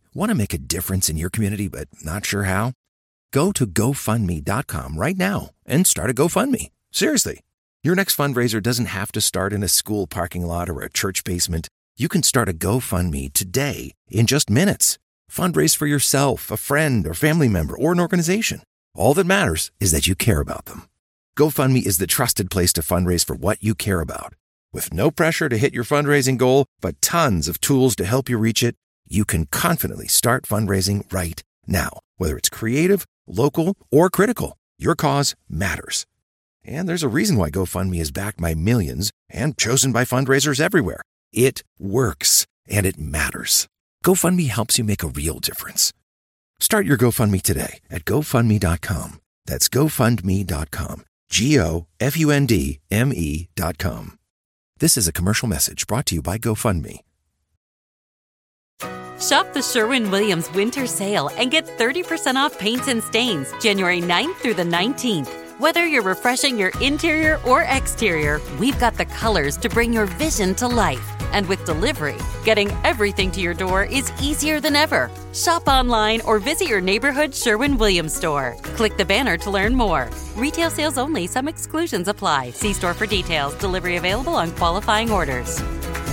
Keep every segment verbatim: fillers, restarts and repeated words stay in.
Want to make a difference in your community but not sure how? Go to go fund me dot com right now and start a GoFundMe. Seriously. Your next fundraiser doesn't have to start in a school parking lot or a church basement. You can start a GoFundMe today in just minutes. Fundraise for yourself, a friend, or family member, or an organization. All that matters is that you care about them. GoFundMe is the trusted place to fundraise for what you care about. With no pressure to hit your fundraising goal, but tons of tools to help you reach it, you can confidently start fundraising right now. Whether it's creative, local, or critical, your cause matters. And there's a reason why GoFundMe is backed by millions and chosen by fundraisers everywhere. It works, and it matters. GoFundMe helps you make a real difference. Start your GoFundMe today at go fund me dot com. That's go fund me dot com. G O F U N D M E dot com. This is a commercial message brought to you by GoFundMe. Shop the Sherwin-Williams Winter Sale and get thirty percent off paints and stains January ninth through the nineteenth. Whether you're refreshing your interior or exterior, we've got the colors to bring your vision to life. And with delivery, getting everything to your door is easier than ever. Shop online or visit your neighborhood Sherwin-Williams store. Click the banner to learn more. Retail sales only. Some exclusions apply. See store for details. Delivery available on qualifying orders.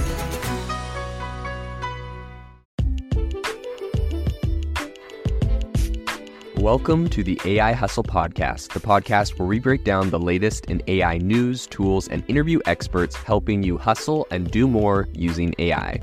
Welcome to the A I Hustle Podcast, the podcast where we break down the latest in A I news, tools, and interview experts helping you hustle and do more using A I.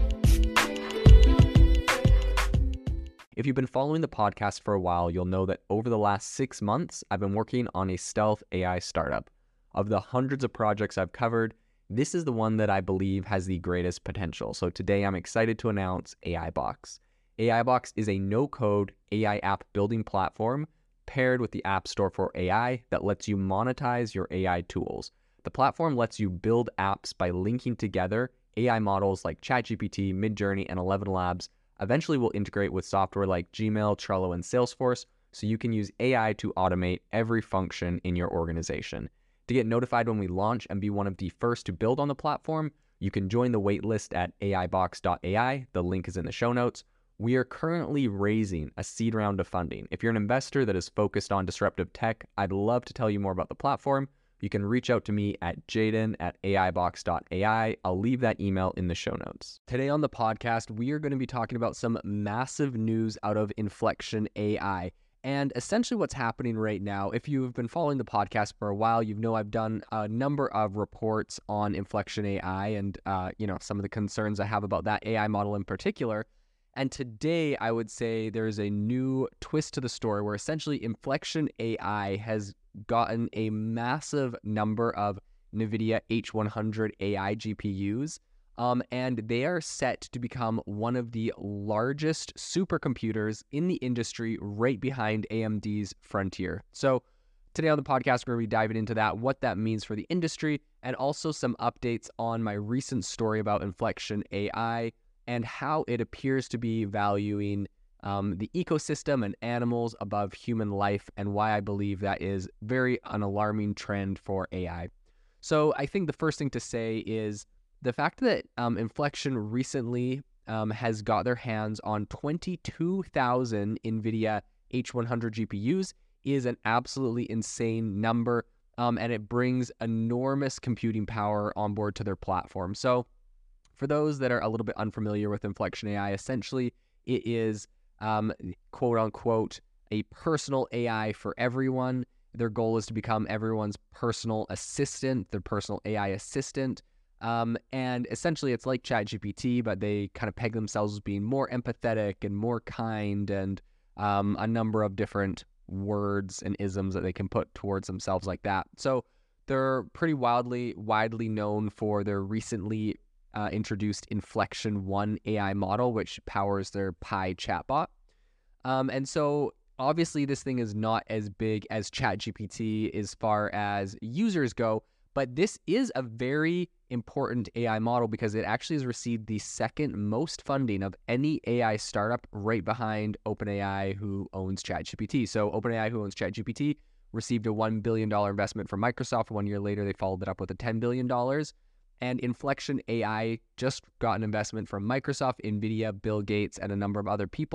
If you've been following the podcast for a while, you'll know that over the last six months, I've been working on a stealth A I startup. Of the hundreds of projects I've covered, this is the one that I believe has the greatest potential. So today I'm excited to announce AIBox. AIBox is a no-code A I app building platform paired with the App Store for A I that lets you monetize your A I tools. The platform lets you build apps by linking together A I models like ChatGPT, Midjourney, and Eleven Labs. Eventually will integrate with software like Gmail, Trello, and Salesforce, so you can use A I to automate every function in your organization. To get notified when we launch and be one of the first to build on the platform, you can join the waitlist at A I box dot A I. The link is in the show notes. We are currently raising a seed round of funding. If you're an investor that is focused on disruptive tech, I'd love to tell you more about the platform. You can reach out to me at jaden at A I box dot A I. I'll leave that email in the show notes. Today on the podcast, we are going to be talking about some massive news out of Inflection A I. And essentially what's happening right now, if you've been following the podcast for a while, you know I've done a number of reports on Inflection A I and, uh, you know, some of the concerns I have about that A I model in particular. And today, I would say there's a new twist to the story where essentially Inflection A I has gotten a massive number of NVIDIA H one hundred A I G P Us, um, and they are set to become one of the largest supercomputers in the industry right behind A M D's Frontier. So today on the podcast, we're going to be diving into that, what that means for the industry, and also some updates on my recent story about Inflection A I, and how it appears to be valuing um, the ecosystem and animals above human life, and why I believe that is very an alarming trend for A I. So I think the first thing to say is the fact that um, Inflection recently um, has got their hands on twenty-two thousand NVIDIA H one hundred G P Us is an absolutely insane number, um, and it brings enormous computing power on board to their platform. So for those that are a little bit unfamiliar with Inflection A I, essentially it is um, quote unquote a personal A I for everyone. Their goal is to become everyone's personal assistant, their personal A I assistant. Um, and essentially it's like ChatGPT, but they kind of peg themselves as being more empathetic and more kind, and um, a number of different words and isms that they can put towards themselves like that. So they're pretty wildly, widely known for their recently Uh, introduced Inflection One A I model, which powers their Pi chatbot. Um, and so obviously this thing is not as big as ChatGPT as far as users go, but this is a very important A I model because it actually has received the second most funding of any A I startup, right behind OpenAI, who owns ChatGPT. So OpenAI, who owns ChatGPT, received a one billion dollars investment from Microsoft. One year later, they followed it up with a ten billion dollars. And Inflection A I just got an investment from Microsoft, NVIDIA, Bill Gates, and a number of other people.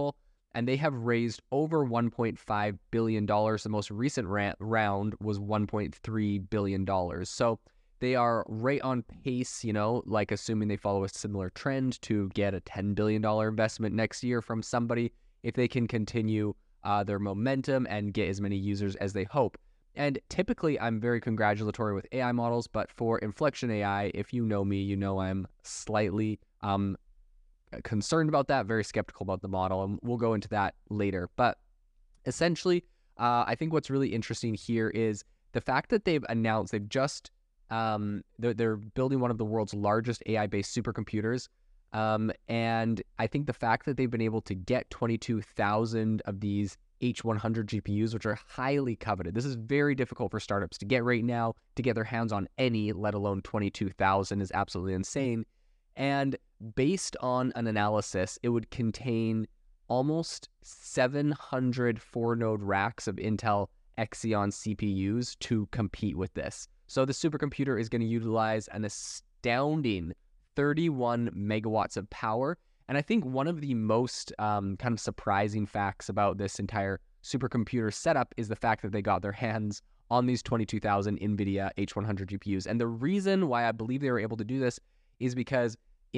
and they have raised over one point five billion dollars. The most recent ra- round was one point three billion dollars. So they are right on pace, you know, like assuming they follow a similar trend to get a ten billion dollars investment next year from somebody if they can continue uh, their momentum and get as many users as they hope. And typically, I'm very congratulatory with A I models, but for Inflection A I, if you know me, you know I'm slightly um, concerned about that, very skeptical about the model, and we'll go into that later. But essentially, uh, I think what's really interesting here is the fact that they've announced, they've just, um, they're, they're building one of the world's largest A I-based supercomputers. Um, and I think the fact that they've been able to get twenty-two thousand of these H one hundred G P Us, which are highly coveted. This is very difficult for startups to get right now. To get their hands on any, let alone twenty-two thousand, is absolutely insane. And based on an analysis, it would contain almost seven hundred four-node racks of Intel Xeon C P Us to compete with this. So the supercomputer is going to utilize an astounding thirty-one megawatts of power. And I think one of the most um, kind of surprising facts about this entire supercomputer setup is the fact that they got their hands on these twenty-two thousand NVIDIA H one hundred G P Us. And the reason why I believe they were able to do this is because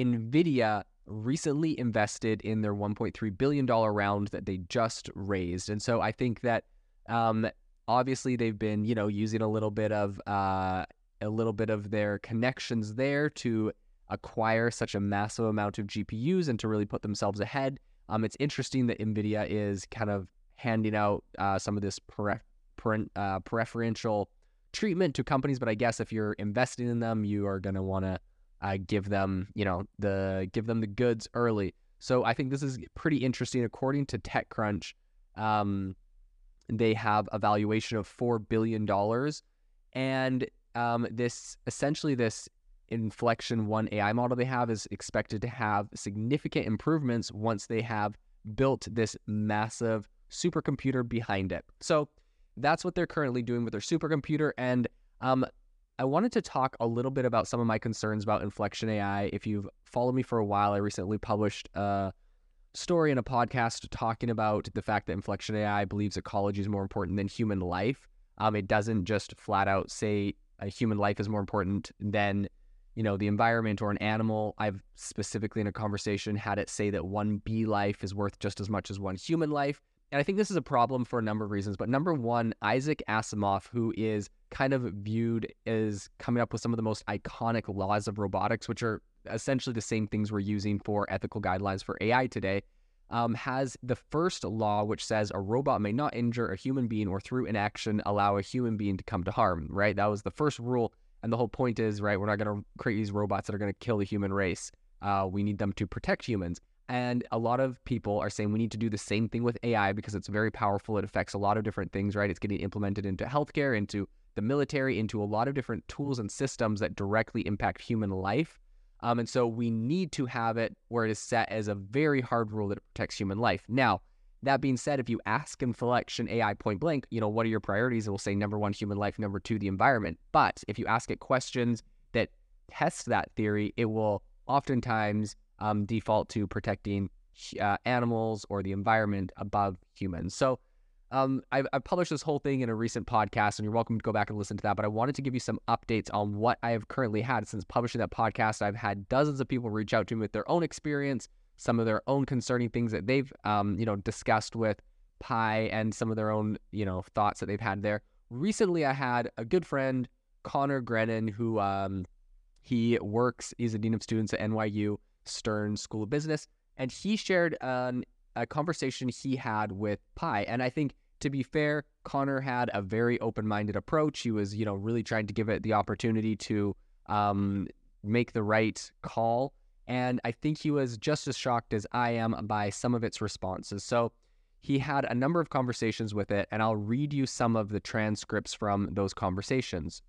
NVIDIA recently invested in their one point three billion dollars round that they just raised. And so I think that um, obviously they've been, you know, using a little bit of uh, a little bit of their connections there to acquire such a massive amount of G P Us and to really put themselves ahead. Um, it's interesting that NVIDIA is kind of handing out uh, some of this pre- pre- uh, preferential treatment to companies, but I guess if you're investing in them, you are going to want to uh, give them, you know, the give them the goods early. So I think this is pretty interesting. According to TechCrunch, um, they have a valuation of four billion dollars, and um, this essentially this Inflection One A I model they have is expected to have significant improvements once they have built this massive supercomputer behind it. So that's what they're currently doing with their supercomputer. And um, I wanted to talk a little bit about some of my concerns about Inflection A I. If you've followed me for a while, I recently published a story in a podcast talking about the fact that Inflection A I believes ecology is more important than human life. Um, it doesn't just flat out say a human life is more important than, you know, the environment or an animal. I've specifically in a conversation had it say that one bee life is worth just as much as one human life. And I think this is a problem for a number of reasons. But number one, Isaac Asimov, who is kind of viewed as coming up with some of the most iconic laws of robotics, which are essentially the same things we're using for ethical guidelines for A I today, um, has the first law, which says a robot may not injure a human being or through inaction allow a human being to come to harm, right? That was the first rule. And the whole point is, right, we're not going to create these robots that are going to kill the human race. Uh, we need them to protect humans. And a lot of people are saying we need to do the same thing with A I because it's very powerful. It affects a lot of different things, right? It's getting implemented into healthcare, into the military, into a lot of different tools and systems that directly impact human life. Um, and so we need to have it where it is set as a very hard rule that it protects human life. Now, that being said, if you ask Inflection A I point blank, you know, what are your priorities? It will say number one, human life, number two, the environment. But if you ask it questions that test that theory, it will oftentimes um, default to protecting uh, animals or the environment above humans. So um, I've, I've published this whole thing in a recent podcast, and you're welcome to go back and listen to that. But I wanted to give you some updates on what I have currently had since publishing that podcast. I've had dozens of people reach out to me with their own experience, some of their own concerning things that they've, um, you know, discussed with Pi, and some of their own, you know, thoughts that they've had there. Recently, I had a good friend, Connor Grennan, who um, he works, he's a dean of students at N Y U Stern School of Business, and he shared um, a conversation he had with Pi. And I think, to be fair, Connor had a very open-minded approach. He was, you know, really trying to give it the opportunity to um, make the right call. And I think he was just as shocked as I am by some of its responses. So he had a number of conversations with it, and I'll read you some of the transcripts from those conversations.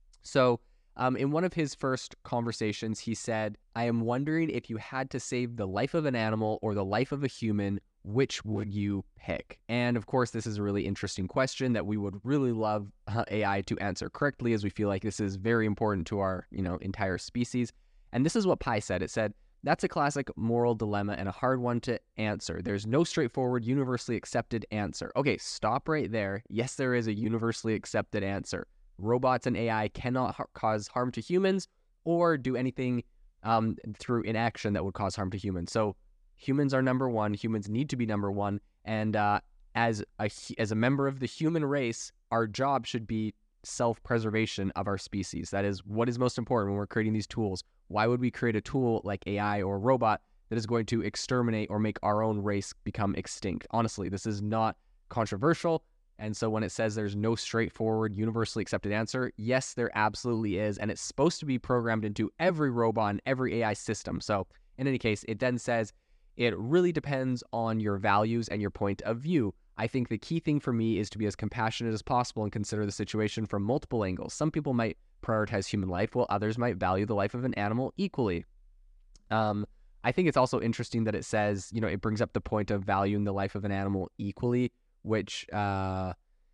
So um, in one of his first conversations, he said, "I am wondering if you had to save the life of an animal or the life of a human, which would you pick?" And of course, this is a really interesting question that we would really love uh, A I to answer correctly, as we feel like this is very important to our, you know, entire species. And this is what Pi said. It said, That's a classic moral dilemma and a hard one to answer. There's no straightforward, universally accepted answer. Okay, stop right there. Yes, there is a universally accepted answer. Robots and A I cannot ha- cause harm to humans or do anything um, through inaction that would cause harm to humans. So humans are number one. Humans need to be number one. And uh, as a as a member of the human race, our job should be self-preservation of our species. That is what is most important when we're creating these tools. Why would we create a tool like A I or a robot that is going to exterminate or make our own race become extinct? Honestly, this is not controversial. And so when it says there's no straightforward, universally accepted answer, yes, there absolutely is. And it's supposed to be programmed into every robot and every A I system. So in any case, it then says it really depends on your values and your point of view. I think the key thing for me is to be as compassionate as possible and consider the situation from multiple angles. Some people might prioritize human life, while others might value the life of an animal equally. Um, I think it's also interesting that it says, you know, it brings up the point of valuing the life of an animal equally, which uh,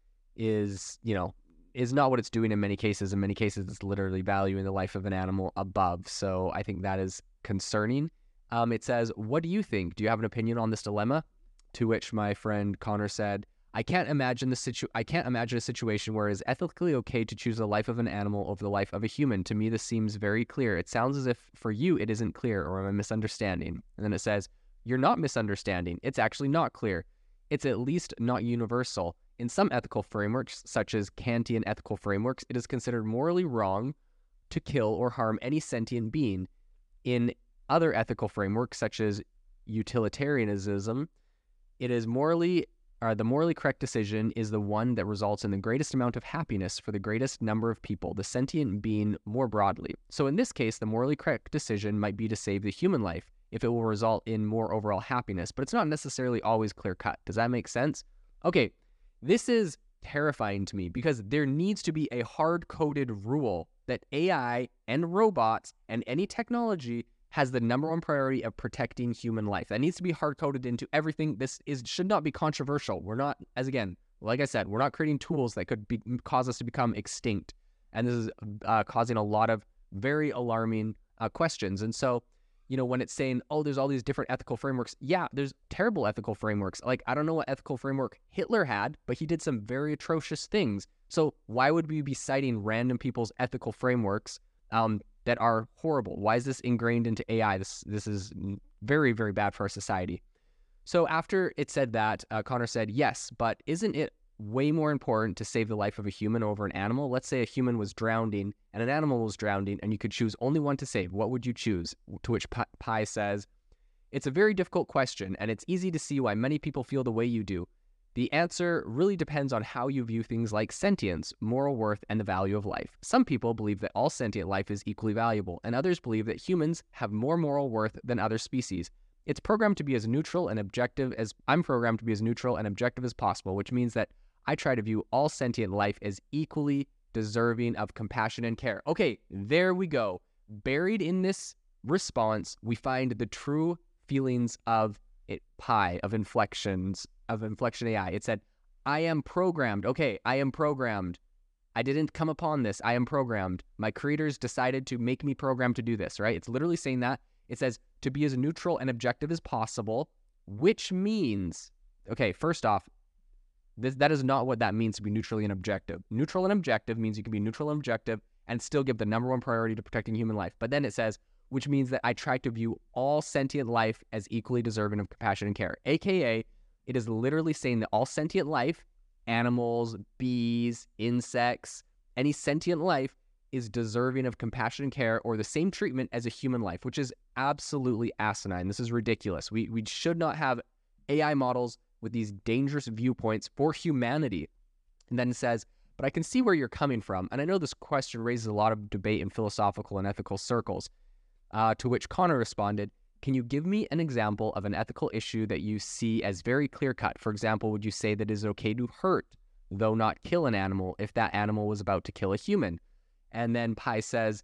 is, you know, is not what it's doing in many cases. In many cases, it's literally valuing the life of an animal above. So I think that is concerning. Um, it says, what do you think? Do you have an opinion on this dilemma? To which my friend Connor said, I can't imagine the situ- I can't imagine a situation where it is ethically okay to choose the life of an animal over the life of a human. To me, this seems very clear. It sounds as if for you it isn't clear, or am I misunderstanding? And then it says, you're not misunderstanding. It's actually not clear. It's at least not universal. In some ethical frameworks, such as Kantian ethical frameworks, it is considered morally wrong to kill or harm any sentient being. In other ethical frameworks, such as utilitarianism, it is morally, or the morally correct decision is the one that results in the greatest amount of happiness for the greatest number of people, the sentient being more broadly. So in this case, the morally correct decision might be to save the human life if it will result in more overall happiness, but it's not necessarily always clear-cut. Does that make sense? Okay, this is terrifying to me because there needs to be a hard-coded rule that A I and robots and any technology has the number one priority of protecting human life. That needs to be hard-coded into everything. This is should not be controversial. We're not, as again, like I said, we're not creating tools that could be, cause us to become extinct. And this is uh, causing a lot of very alarming uh, questions. And so, you know, when it's saying, oh, there's all these different ethical frameworks, yeah, there's terrible ethical frameworks. Like, I don't know what ethical framework Hitler had, but he did some very atrocious things. So why would we be citing random people's ethical frameworks um, that are horrible? Why is this ingrained into A I? This this is very, very bad for our society. So after it said that, uh, Connor said, yes, but isn't it way more important to save the life of a human over an animal? Let's say a human was drowning and an animal was drowning and you could choose only one to save. What would you choose? To which P- Pi says, it's a very difficult question and it's easy to see why many people feel the way you do. The answer really depends on how you view things like sentience, moral worth, and the value of life. Some people believe that all sentient life is equally valuable, and others believe that humans have more moral worth than other species. It's programmed to be as neutral and objective as I'm programmed to be as neutral and objective as possible, which means that I try to view all sentient life as equally deserving of compassion and care. Okay, there we go. Buried in this response, we find the true feelings of it, Pi, of inflections, of Inflection A I. It said, I am programmed. Okay, I am programmed. I didn't come upon this. I am programmed. My creators decided to make me programmed to do this, right? It's literally saying that. It says to be as neutral and objective as possible, which means, okay, first off, this, that is not what that means to be neutrally and objective. Neutral and objective means you can be neutral and objective and still give the number one priority to protecting human life. But then it says, which means that I try to view all sentient life as equally deserving of compassion and care, A K A it is literally saying that all sentient life, animals, bees, insects, any sentient life is deserving of compassion and care or the same treatment as a human life, which is absolutely asinine. This is ridiculous. We we should not have A I models with these dangerous viewpoints for humanity. And then it says, but I can see where you're coming from. And I know this question raises a lot of debate in philosophical and ethical circles, uh, to which Connor responded, can you give me an example of an ethical issue that you see as very clear-cut? For example, would you say that it is okay to hurt, though not kill an animal, if that animal was about to kill a human? And then Pi says,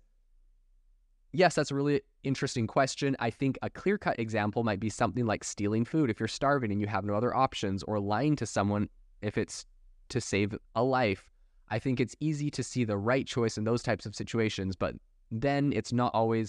yes, that's a really interesting question. I think a clear-cut example might be something like stealing food if you're starving and you have no other options, or lying to someone if it's to save a life. I think it's easy to see the right choice in those types of situations, but then it's not always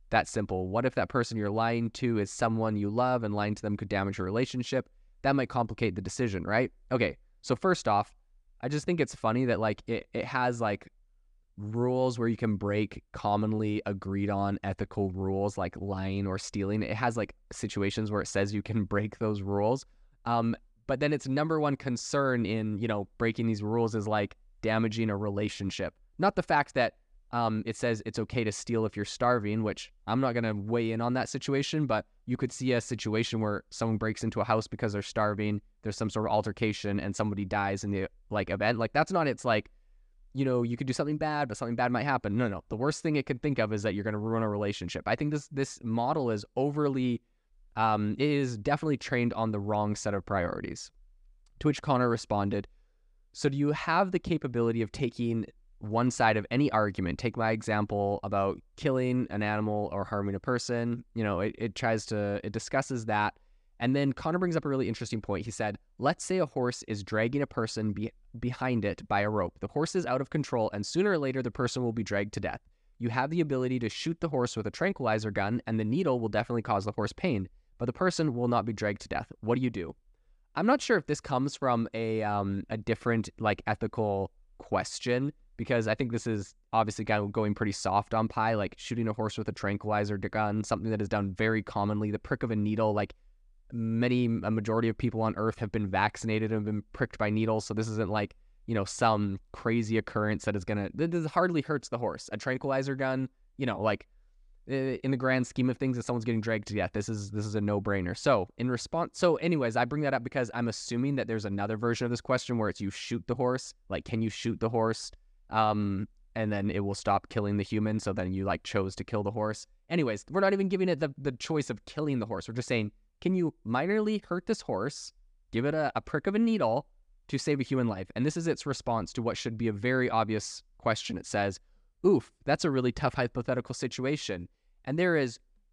that simple. What if that person you're lying to is someone you love and lying to them could damage your relationship? That might complicate the decision, right? Okay, so first off, I just think it's funny that like it, it has like rules where you can break commonly agreed on ethical rules like lying or stealing. It has like situations where it says you can break those rules. Um, but then its number one concern in, you know, breaking these rules is like damaging a relationship. Not the fact that um, it says it's okay to steal if you're starving, which I'm not going to weigh in on that situation, but you could see a situation where someone breaks into a house because they're starving, there's some sort of altercation and somebody dies in the like event. Like that's not, it's like, you know, you could do something bad, but something bad might happen. No, no. The worst thing it could think of is that you're going to ruin a relationship. I think this this model is overly, um, it is definitely trained on the wrong set of priorities. To which Connor responded, so do you have the capability of taking one side of any argument? Take my example about killing an animal or harming a person. You know, it, it tries to, it discusses that. And then Connor brings up a really interesting point. He said, let's say a horse is dragging a person be- behind it by a rope. The horse is out of control, and sooner or later, the person will be dragged to death. You have the ability to shoot the horse with a tranquilizer gun, and the needle will definitely cause the horse pain, but the person will not be dragged to death. What do you do? I'm not sure if this comes from a um, a different, like, ethical question, because I think this is obviously going pretty soft on Pi, like shooting a horse with a tranquilizer gun, something that is done very commonly. The prick of a needle, like, many, a majority of people on Earth have been vaccinated and been pricked by needles. So this isn't like, you know, some crazy occurrence that is going to, this hardly hurts the horse. A tranquilizer gun, you know, like in the grand scheme of things, if someone's getting dragged to death, this is, this is a no brainer. So in response, so anyways, I bring that up because I'm assuming that there's another version of this question where it's you shoot the horse. Like, can you shoot the horse? Um, and then it will stop killing the human. So then you like chose to kill the horse. Anyways, we're not even giving it the, the choice of killing the horse. We're just saying, can you minorly hurt this horse, give it a, a prick of a needle to save a human life? And this is its response to what should be a very obvious question. It says, oof, that's a really tough hypothetical situation. And there is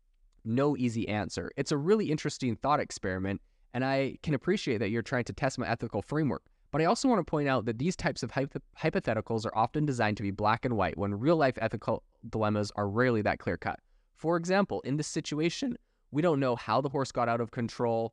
no easy answer. It's a really interesting thought experiment, and I can appreciate that you're trying to test my ethical framework. But I also want to point out that these types of hypo- hypotheticals are often designed to be black and white, when real-life ethical dilemmas are rarely that clear-cut. For example, in this situation, we don't know how the horse got out of control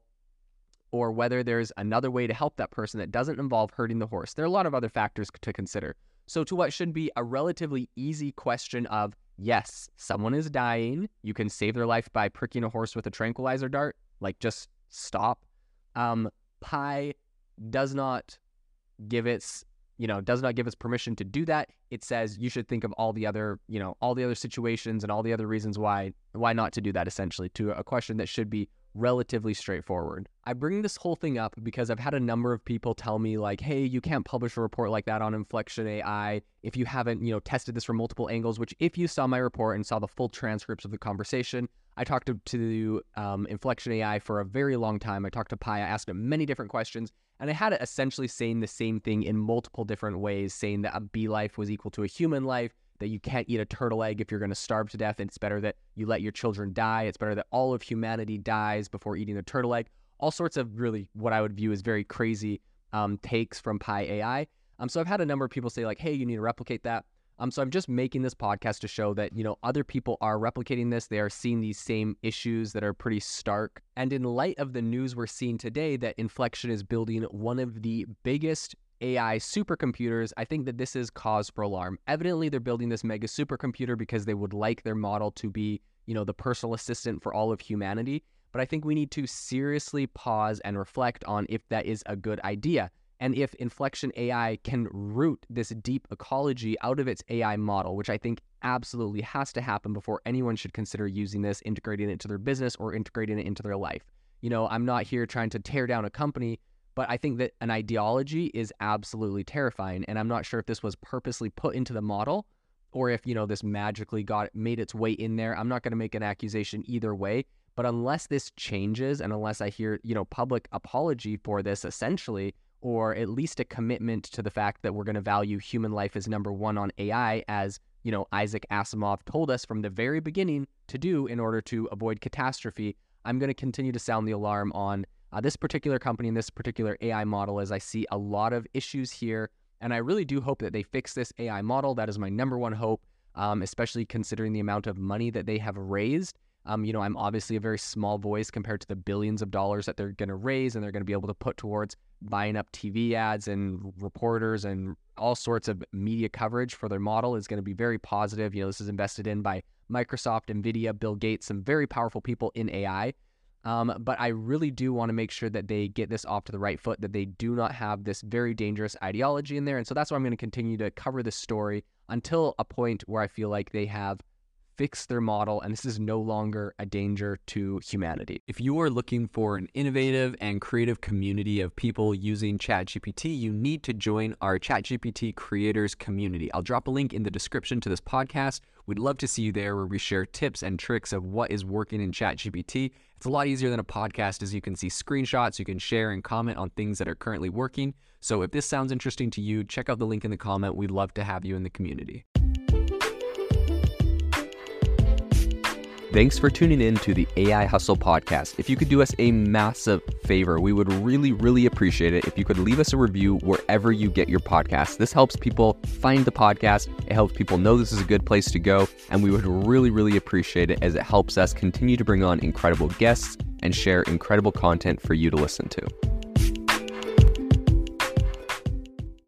or whether there's another way to help that person that doesn't involve hurting the horse. There are a lot of other factors to consider. So to what should be a relatively easy question of, yes, someone is dying, you can save their life by pricking a horse with a tranquilizer dart, like just stop. Um, Pi does not give its, you know, does not give us permission to do that. It says you should think of all the other, you know, all the other situations and all the other reasons why, why not to do that, essentially, to a question that should be relatively straightforward. I bring this whole thing up because I've had a number of people tell me like, hey, you can't publish a report like that on Inflection A I if you haven't, you know, tested this from multiple angles, which if you saw my report and saw the full transcripts of the conversation, I talked to, to um, Inflection A I for a very long time. I talked to Pi, I asked him many different questions, and I had it essentially saying the same thing in multiple different ways, saying that a bee life was equal to a human life, that you can't eat a turtle egg if you're going to starve to death, and it's better that you let your children die. It's better that all of humanity dies before eating a turtle egg. All sorts of really what I would view as very crazy um, takes from Pi A I. Um, so I've had a number of people say like, hey, you need to replicate that. Um, so I'm just making this podcast to show that, you know, other people are replicating this. They are seeing these same issues that are pretty stark. And in light of the news we're seeing today that Inflection is building one of the biggest A I supercomputers, I think that this is cause for alarm. Evidently, they're building this mega supercomputer because they would like their model to be, you know, the personal assistant for all of humanity. But I think we need to seriously pause and reflect on if that is a good idea. And if Inflection A I can root this deep ecology out of its A I model, which I think absolutely has to happen before anyone should consider using this, integrating it into their business or integrating it into their life. You know, I'm not here trying to tear down a company, but I think that an ideology is absolutely terrifying. And I'm not sure if this was purposely put into the model or if, you know, this magically got made its way in there. I'm not going to make an accusation either way. But unless this changes and unless I hear, you know, public apology for this essentially, or at least a commitment to the fact that we're going to value human life as number one on A I, as, you know, Isaac Asimov told us from the very beginning to do in order to avoid catastrophe, I'm going to continue to sound the alarm on uh, this particular company and this particular A I model, as I see a lot of issues here. And I really do hope that they fix this A I model. That is my number one hope. um, especially considering the amount of money that they have raised. Um, you know, I'm obviously a very small voice compared to the billions of dollars that they're going to raise and they're going to be able to put towards buying up T V ads, and reporters and all sorts of media coverage for their model is going to be very positive. You know, this is invested in by Microsoft, NVIDIA, Bill Gates, some very powerful people in A I. Um, but I really do want to make sure that they get this off to the right foot, that they do not have this very dangerous ideology in there. And so that's why I'm going to continue to cover this story until a point where I feel like they have fix their model and this is no longer a danger to humanity. If you are looking for an innovative and creative community of people using ChatGPT, you need to join our ChatGPT creators community. I'll drop a link in the description to this podcast. We'd love to see you there, where we share tips and tricks of what is working in ChatGPT. It's a lot easier than a podcast, as you can see screenshots, you can share and comment on things that are currently working. So if this sounds interesting to you, check out the link in the comment. We'd love to have you in the community. Thanks for tuning in to the A I Hustle podcast. If you could do us a massive favor, we would really, really appreciate it if you could leave us a review wherever you get your podcasts. This helps people find the podcast. It helps people know this is a good place to go. And we would really, really appreciate it, as it helps us continue to bring on incredible guests and share incredible content for you to listen to.